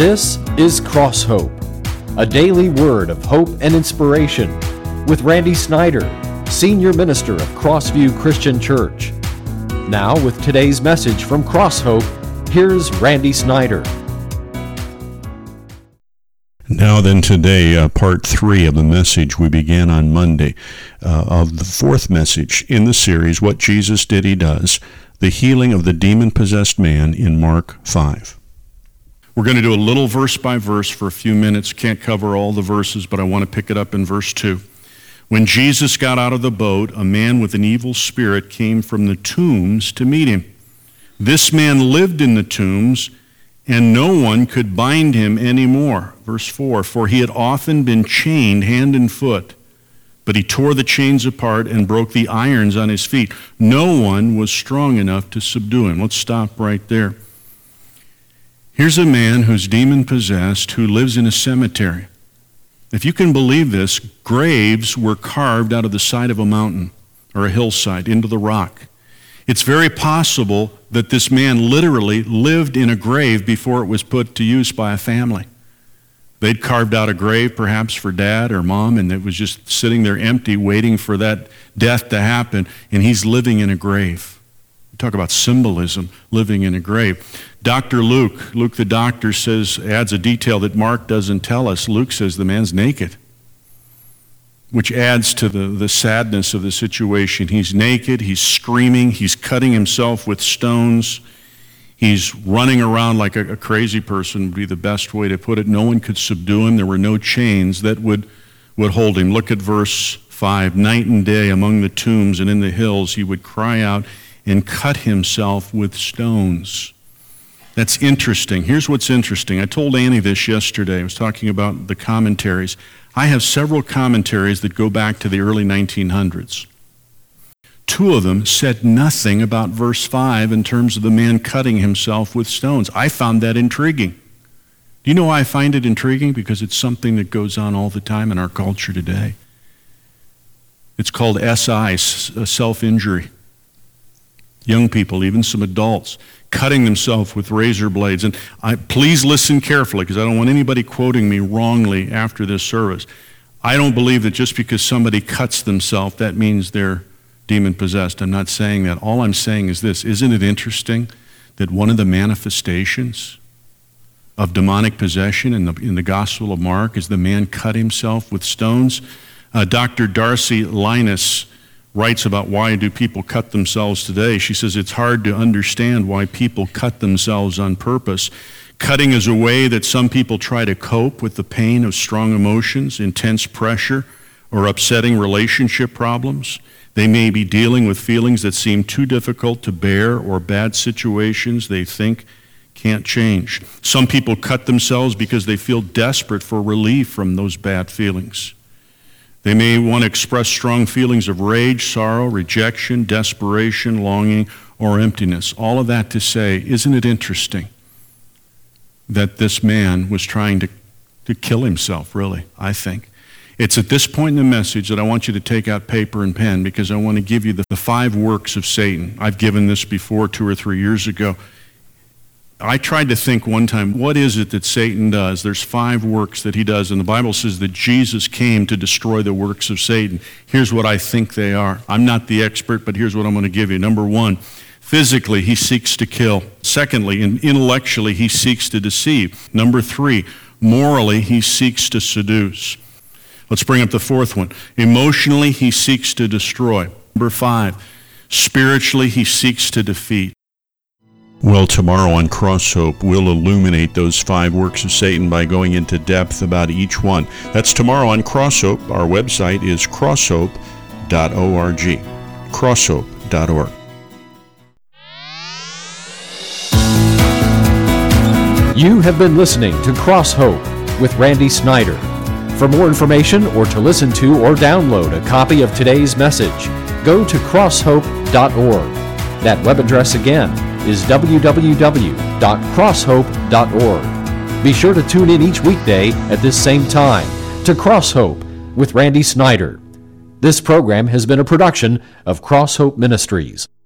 This is Cross Hope, a daily word of hope and inspiration with Randy Snyder, Senior Minister of Crossview Christian Church. Now with today's message from Cross Hope, here's Randy Snyder. Now then today, part 3 of the message we began on Monday, of the fourth message in the series, What Jesus Did He Does, the healing of the demon-possessed man in Mark 5. We're going to do a little verse by verse for a few minutes. Can't cover all the verses, but I want to pick it up in verse 2. When Jesus got out of the boat, a man with an evil spirit came from the tombs to meet him. This man lived in the tombs, and no one could bind him anymore. Verse 4, for he had often been chained hand and foot, but he tore the chains apart and broke the irons on his feet. No one was strong enough to subdue him. Let's stop right there. Here's a man who's demon-possessed who lives in a cemetery. If you can believe this, graves were carved out of the side of a mountain or a hillside into the rock. It's very possible that this man literally lived in a grave before it was put to use by a family. They'd carved out a grave perhaps for dad or mom, and it was just sitting there empty waiting for that death to happen, and he's living in a grave. Talk about symbolism, living in a grave. Dr. Luke the doctor adds a detail that Mark doesn't tell us. Luke says the man's naked, which adds to the sadness of the situation. He's naked, he's screaming, he's cutting himself with stones, he's running around like a crazy person would be the best way to put it. No one could subdue him. There were no chains that would hold him. Look at verse 5. Night and day among the tombs and in the hills he would cry out and cut himself with stones. That's interesting. Here's what's interesting. I told Annie this yesterday. I was talking about the commentaries. I have several commentaries that go back to the early 1900s. 2 of them said nothing about verse 5 in terms of the man cutting himself with stones. I found that intriguing. Do you know why I find it intriguing? Because it's something that goes on all the time in our culture today. It's called SI, self-injury. Young people, even some adults, cutting themselves with razor blades. And please listen carefully, because I don't want anybody quoting me wrongly after this service. I don't believe that just because somebody cuts themselves, that means they're demon-possessed. I'm not saying that. All I'm saying is this. Isn't it interesting that one of the manifestations of demonic possession in the Gospel of Mark is the man cut himself with stones? Dr. Darcy Linus writes about why do people cut themselves today. She says it's hard to understand why people cut themselves on purpose. Cutting is a way that some people try to cope with the pain of strong emotions, intense pressure, or upsetting relationship problems. They may be dealing with feelings that seem too difficult to bear or bad situations they think can't change. Some people cut themselves because they feel desperate for relief from those bad feelings. They may want to express strong feelings of rage, sorrow, rejection, desperation, longing, or emptiness. All of that to say, isn't it interesting that this man was trying to kill himself, really, I think. It's at this point in the message that I want you to take out paper and pen, because I want to give you the 5 works of Satan. I've given this before 2 or 3 years ago. I tried to think one time, what is it that Satan does? There's 5 works that he does, and the Bible says that Jesus came to destroy the works of Satan. Here's what I think they are. I'm not the expert, but here's what I'm going to give you. Number 1, physically, he seeks to kill. Secondly, intellectually, he seeks to deceive. Number 3, morally, he seeks to seduce. Let's bring up the 4th one. Emotionally, he seeks to destroy. Number 5, spiritually, he seeks to defeat. Well, tomorrow on Cross Hope, we'll illuminate those 5 works of Satan by going into depth about each one. That's tomorrow on Cross Hope. Our website is crosshope.org. Crosshope.org. You have been listening to Cross Hope with Randy Snyder. For more information or to listen to or download a copy of today's message, go to crosshope.org. That web address again is www.crosshope.org. Be sure to tune in each weekday at this same time to Cross Hope with Randy Snyder. This program has been a production of Cross Hope Ministries.